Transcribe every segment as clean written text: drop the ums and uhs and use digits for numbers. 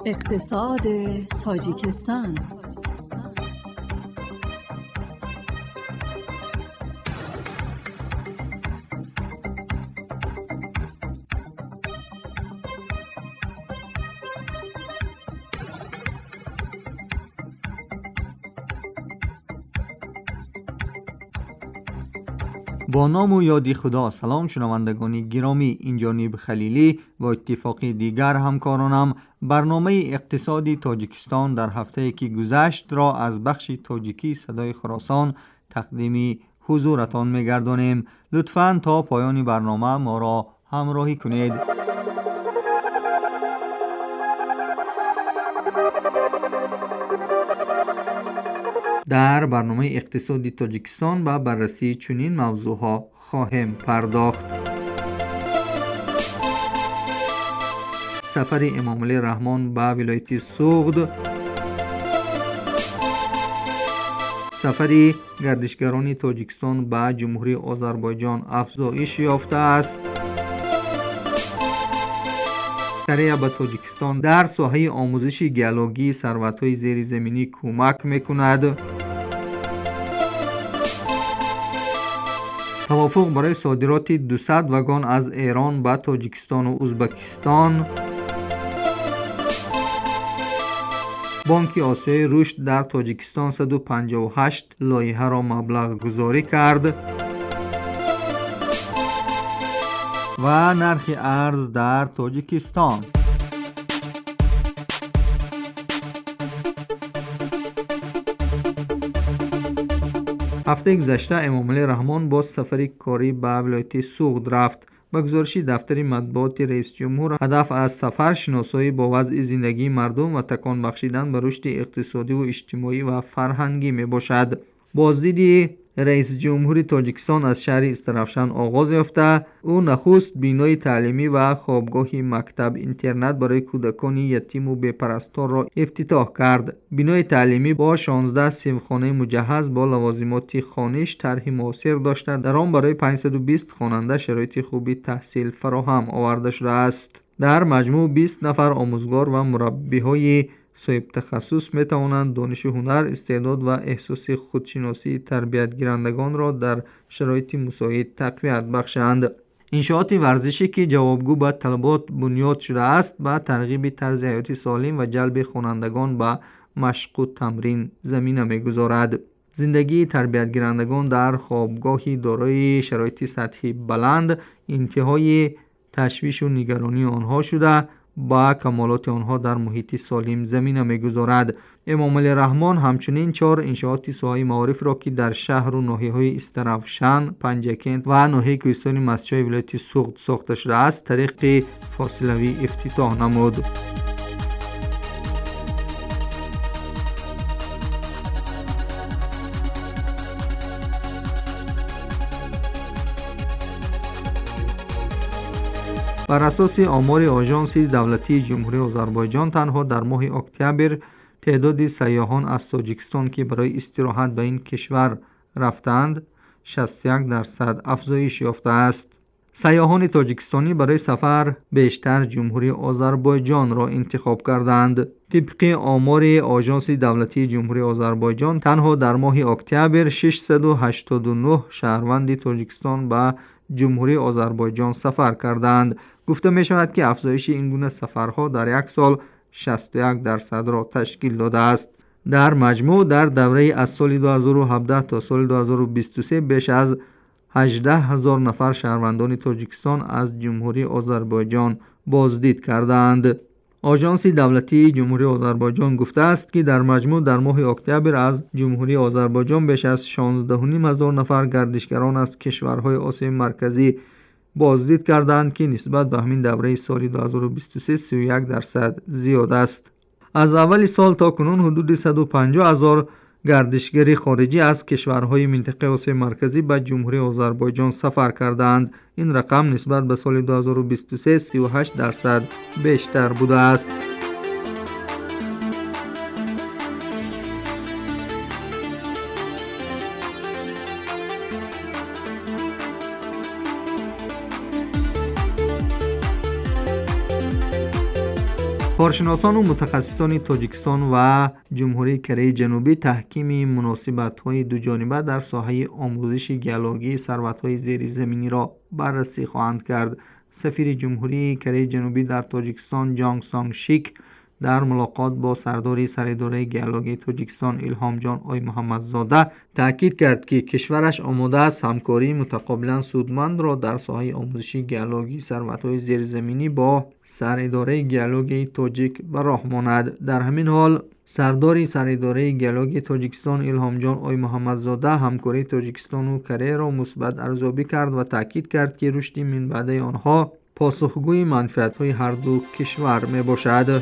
اقتصاد تاجیکستان. با نام و یادی خدا. سلام شنوندگان گرامی، این جانب خلیلی و اتفاقی دیگر همکارانم برنامه اقتصادی تاجیکستان در هفته که گذشت را از بخش تاجیکی صدای خراسان تقدیم حضورتان می‌گردانیم. لطفاً تا پایان برنامه ما را همراهی کنید. در برنامه اقتصادی تاجیکستان به بررسی چنین موضوعها خواهیم پرداخت. سفر امامعلی رحمان به ولایت سوغد، سفر گردشگران تاجیکستان به جمهوری آذربایجان افزایش یافته است. کره به تاجیکستان در ساحه آموزش گیالوجی ثروت‌های زیرزمینی کمک می‌کند. توافق برای صادرات 200 واگن از ایران به تاجیکستان و ازبکستان. بانک آسیای رشد در تاجیکستان 158 لایحه را مبلغ گذاری کرد. و نرخ ارز در تاجیکستان. هفته گذشته امامعلی رحمان با سفری کاری به ولایت سوغد رفت. با گزارش دفتر مطبوعات رئیس جمهور، هدف از سفر شناسایی با وضع زندگی مردم و تکان بخشیدن به رشد اقتصادی و اجتماعی و فرهنگی می باشد. بازدید رئیس جمهور تاجیکستان از شهر استرافشان آغاز یافته. او نخست بینای تعلیمی و خوابگاه مکتب اینترنت برای کودکان یتیم و بی‌پرستار را افتتاح کرد. بینای تعلیمی با 16 صنفخانه مجهز با لوازمات خانش طرح معاصر داشته. در آن برای 520 خواننده شرایط خوبی تحصیل فراهم آورده شده است. در مجموع 20 نفر آموزگار و مربی‌های صاحب تخصص می توانند دانش و هنر، استعداد و احساس خودشناسی تربیت گیرندگان را در شرایط مساعد تقویت بخشند. انشاءات ورزشی که جوابگو به طلبات بنیاد شده است، به ترغیب طرز حیات سالم و جلب خوانندگان به مشق و تمرین زمینه می گذارد. زندگی تربیت گیرندگان در خوابگاهی دارای شرایط سطحی بلند انتهای تشویش و نگرانی آنها شده با کمالات آنها در محیط سالم زمینه می‌گذارد. امامعلی رحمان همچنین 4 انشاءات ساحه معارف را که در شهر و ناحیه‌های استرافشان، پنجکند و ناحیه کوهستان مسجد ولایت سوغد ساخته شده است، طریق فاصلوی افتتاح نمود. بر اساس آمار آژانس دولتی جمهوری آذربایجان، تنها در ماه اکتبر تعداد سیاحان از تاجیکستان که برای استراحت به این کشور رفتند 61% افزایش یافته است. سیاحان تاجیکستانی برای سفر بیشتر جمهوری آذربایجان را انتخاب کردند. طبق آمار آژانس دولتی جمهوری آذربایجان، تنها در ماه اکتبر 689 شهروند تاجیکستان به جمهوری آذربایجان سفر کردند. گفته می شود که افزایش این گونه سفرها در یک سال 61% را تشکیل داده است. در مجموع در دوره از سال 2017 تا سال 2023 بیش از 18,000 نفر شهروندان تاجیکستان از جمهوری آذربایجان بازدید کردند. آژانس دولتی جمهوری آذربایجان گفته است که در مجموع در ماه اکتبر از جمهوری آذربایجان بیش از 16,500 نفر گردشگران از کشورهای آسیای مرکزی بازدید کردند که نسبت به همین دوره سال 2023 31% زیاد است. از اول سال تا کنون حدود 150,000 گردشگری خارجی از کشورهای منطقه آسیای مرکزی به جمهوری آذربایجان سفر کردند. این رقم نسبت به سال 2023 38% بیشتر بوده است. کارشناسان و متخصصان تاجیکستان و جمهوری کره جنوبی تحکیم مناسبت‌های دوجانبه در ساحه آموزش گیالوجی ثروت‌های زیرزمینی را بررسی خواهند کرد. سفیر جمهوری کره جنوبی در تاجیکستان جانگ سانگ شیک در ملاقات با سردار سراداره گیالوجی تاجیکستان الهام جان آی محمدزاده تاکید کرد که کشورش آماده است همکاری متقابلا سودمند را در ساحه آموزش گیالوجی ثروت‌های زیرزمینی با سراداره گیالوجی تاجیک به راه ماند. در همین حال سردار سراداره گیالوجی تاجیکستان الهام جان آی محمدزاده همکاری تاجیکستان و کره را مثبت ارزیابی کرد و تاکید کرد که رشد من بعد آنها پاسخگوی منفعت‌های هر دو کشور میباشد.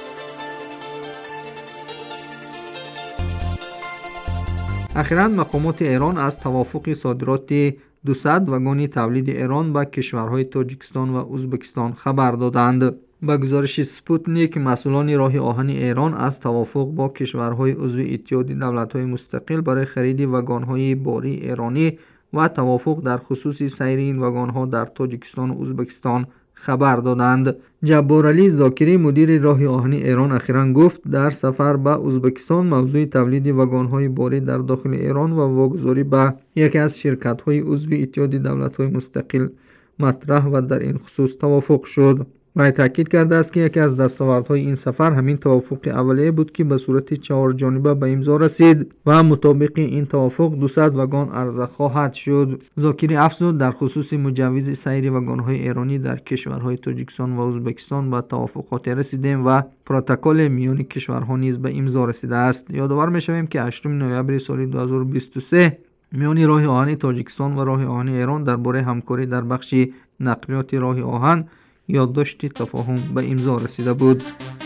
اخیراً مقامات ایران از توافق صادرات 200 واگن تولید ایران به کشورهای تاجیکستان و ازبکستان خبر دادند. با گزارش سپوتنیک، مسئولان راه آهن ایران از توافق با کشورهای عضو اتحاد دولت‌های مستقل برای خرید واگن‌های باری ایرانی و توافق در خصوص سیر این واگن‌ها در تاجیکستان و ازبکستان خبر دادند. جبارعلی زاکری مدیر راه آهن ایران اخیراً گفت در سفر به ازبکستان موضوع تولید واگن‌های باری در داخل ایران و واگذاری به یکی از شرکت‌های عضو اتحاد دولت‌های مستقل مطرح و در این خصوص توافق شد. و تاکید کرده است که یکی از دستاوردهای این سفر همین توافق اولیه بود که به صورت 4 جانبه به امضا رسید و مطابق این توافق 200 واگن عرضه خواهد شد. زاکری افزود در خصوص مجوز سیر واگن‌های ایرانی در کشورهای تاجیکستان و ازبکستان به توافقات رسیدیم و پروتکل میان کشورها نیز به امضا رسیده است. یادآور می‌شویم که 8 نوامبر سال 2023 میان راه آهن تاجیکستان و راه آهن ایران درباره همکاری در بخش نقلیات راه آهن یادداشت تفاهم به امضا رسیده بود.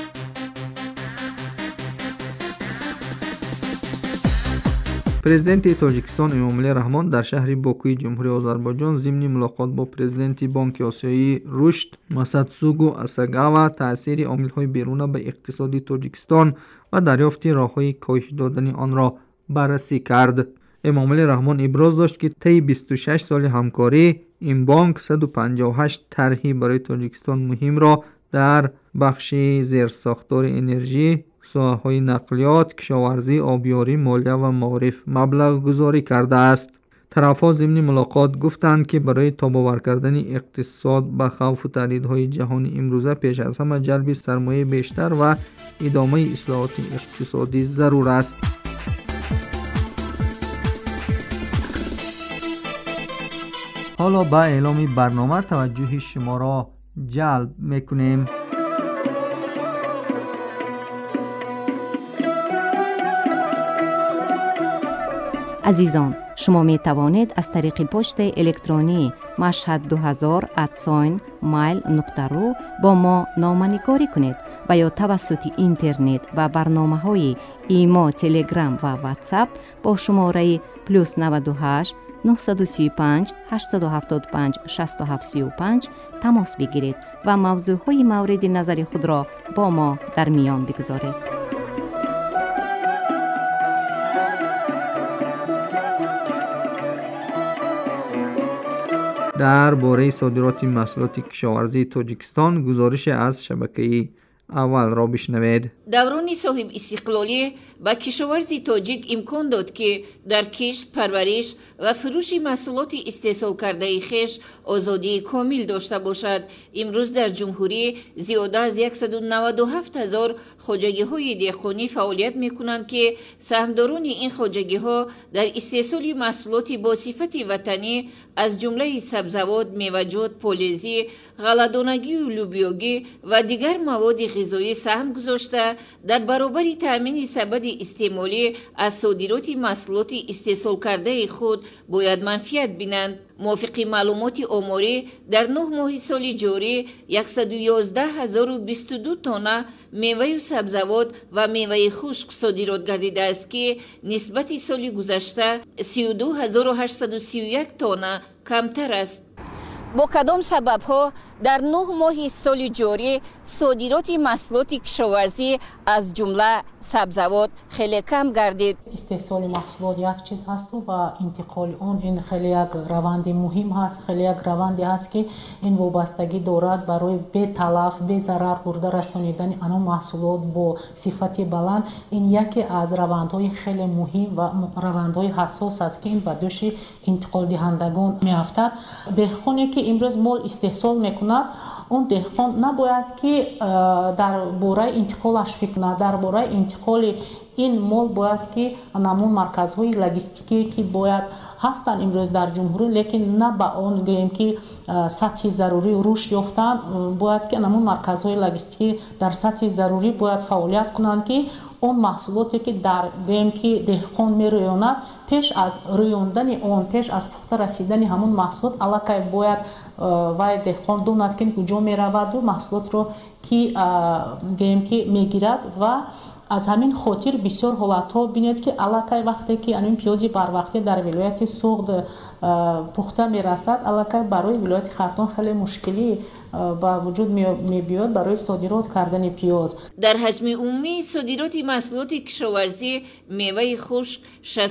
پرزیدنت تاجیکستان امامعلی رحمان در شهر باکوی جمهوری آذربایجان ضمن ملاقات با پرزیدنت بانک آسیایی رشد مساتسوگو اساگاوا تاثیر عامل‌های بیرون به اقتصاد تاجیکستان و دریافت راه‌های کاهش دادن آن را بررسی کرد. امامعلی رحمان ابراز داشت که طی 26 سال همکاری این بانک 158 طرحی برای تاجیکستان مهم را در بخش زیرساختار انرژی، ساحه‌های نقلیات، کشاورزی، آبیاری، مالیه و معارف مبلغ گذاری کرده است. طرف‌ها ضمن ملاقات گفتند که برای تاب‌آور کردن اقتصاد به خوف تهدیدهای جهانی امروزه پیش از همه جلب سرمایه بیشتر و ادامه اصلاحات اقتصادی ضرور است. حالا با اعلام برنامه توجه شما را جلب میکنیم. عزیزان، شما می توانید از طریق پست الکترونی mashhad2000@mail.ru با ما نامه‌نگاری کنید و یا توسط اینترنت و برنامه‌های ایما، تلگرام و واتساپ با شماره +98 935 875 6735 تماس بگیرید و موضوعهای مورد نظر خود را با ما در میان بگذارید. در باره صادرات محصولات کشاورزی تاجیکستان گزارش از شبکه اول را بشنوید. دوران صاحب استقلالی با کشاورزی تاجیک امکان داد که در کشت، پرورش و فروش محصولات استحصال کرده خویش آزادی کامل داشته باشد. امروز در جمهوری زیاده از 197,000 خواجگی‌های دهقانی فعالیت می‌کنند که سهمداران این خواجگی‌ها در استحصال محصولات با صفت وطنی از جمله سبزیجات، میوه‌جات، پالزی، غله‌دانگی و لوبیاگی و دیگر مواد غذایی سهم گذاشته در برابر تامین سبد استعمالی از صادرات محصولات استحصال کرده خود باید منفعت بینند. موافق معلومات آماری در 9 ماه سال جاری 111,022 تانه میوه و سبزیجات و میوه خشک صادرات گردیده است که نسبت سال گذشته 32,831 تانه کمتر است. با کدام سبب ها در 9 ماه سال جاری صادرات محصولات کشاورزی از جمله سبزیجات خیلی کم گردید. استحصال محصولات یک چیز هست و انتقال اون این خیلی یک روند مهم هست، خیلی یک روندی هست که این وابستگی دارد برای به تلف به ضرر برده رسانیدن آن محصولات با صفت بلند. این یکی از روندهای خیلی مهم و روندهای حساس است که این به دوش انتقال دهندگان میافتد. دهقانی که امروز مال استحصال میکند، اون دهقان نباید که در باره انتقالش فکر کند. در باره انتقال این مال باید که نمون مرکزهای لوجستیکی که باید هستند امروز در جمهوری، لیکن نه به اون گوییم که سطح ضروری رشد یافتند، باید که نمون مرکزهای لوجستیکی در سطح ضروری باید فعالیت کنند که اون محصولاتی که در گوییم که دهقان میرویاند، پیش از رویاندن اون، پیش از پخته رسیدن همون محصولات الکی باید وای دهقان داند که کجا میرود و محصولات رو که گوییم که میگیرد. و از همین خاطر بسیار حالت‌ها بینید که الکی وقتی که این پیازی بر وقتی در ولایت سوخت پخته میرسد، الکی برای ولایت ختان خیلی مشکلی با وجود می‌بیاد برای صادرات کردن پیاز. در حجم عمومی صادرات محصولات کشاورزی میوه خشک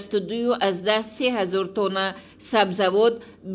62.3 تن، سبزیجات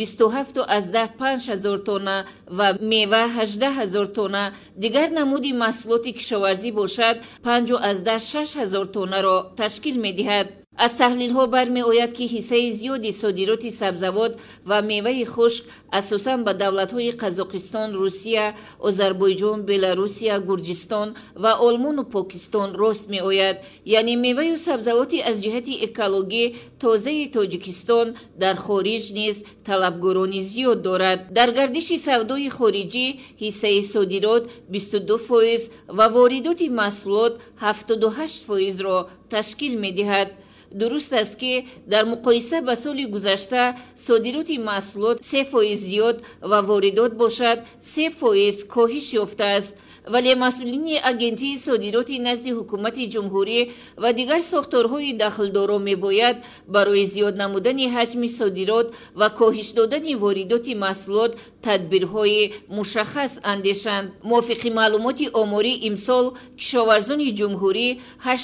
27.5 تن و میوه 18,000 تن. دیگر نمود محصولات کشاورزی باشد 5.6 تن را تشکیل می‌دهد. از تحلیل ها برمی آید که حصه زیادی صادرات سبزیجات و میوه خشک اساساً به دولت های قزاقستان، روسیه، آذربایجان، بلاروسیه، گرجستان و آلمان و پاکستان راست می آید. یعنی میوه و سبزیجات از جهت اکولوژی تازه تاجیکستان در خارج نیز طلبگاران زیاد دارد. در گردش سودای خارجی حصه صادرات 22% و واردات محصولات 78% را تشکیل می دهد. درست است که در مقایسه با سال گذشته صادرات محصولات 3% زیاد و واردات باشد 3% کاهش یافته است، ولی مسئولین اگنتی صادرات نزد حکومت جمهوری و دیگر ساختارهای دخلدارا میباید برای زیاد نمودن حجم صادرات و کاهش دادن واردات محصولات تدبیرهای مشخص اندیشند. موافق معلومات آماری امسال کشاورزان جمهوری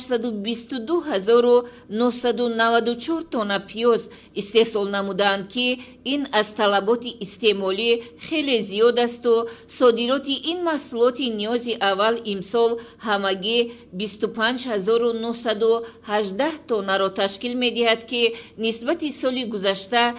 822,994 تن پیاز استحصال نمودند که این از طلبات استعمالی خیلی زیاد است و صادرات این محصولات نیازی اول امسال همگی 25,918 تن را تشکیل می‌دهد که نسبت سال گذشته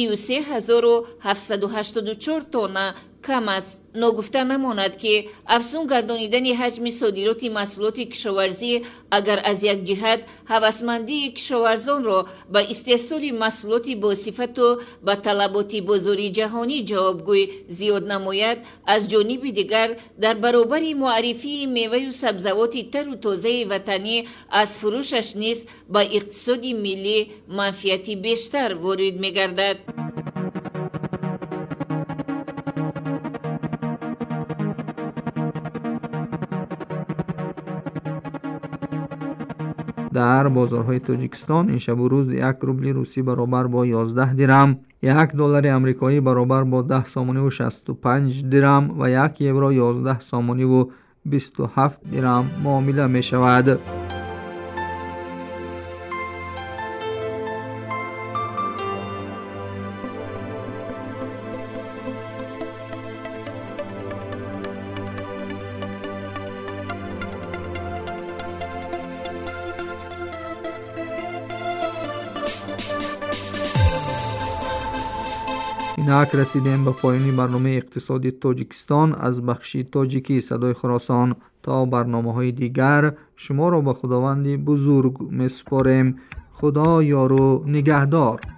33,784 تن کم است. نگفته نماند که افزون گردانیدن حجم صادرات محصولات کشاورزی اگر از یک جهت هوسمندی کشاورزان را به استحصال محصولات با صفت و به طلبات بازار جهانی جوابگوی زیاد نماید، از جانب دیگر در برابر معرفی میوه و سبزیجات تر و تازه وطنی از فروشش نیز به اقتصاد ملی منفعتی بیشتر وارد می‌گردد. در بازارهای تاجیکستان این شب و روز 1 روبل روسی برابر با 11 درم، 1 دلار آمریکایی برابر با 10 سامانی و 65 درم و 1 یورو 11 سامانی و 27 درم معامله می شود. اینک رسیدیم به پایان برنامه اقتصادی تاجیکستان از بخش تاجیکی صدای خراسان. تا برنامه‌های دیگر شما را به خداوند بزرگ می‌سپاریم. خدا یار و نگهدار.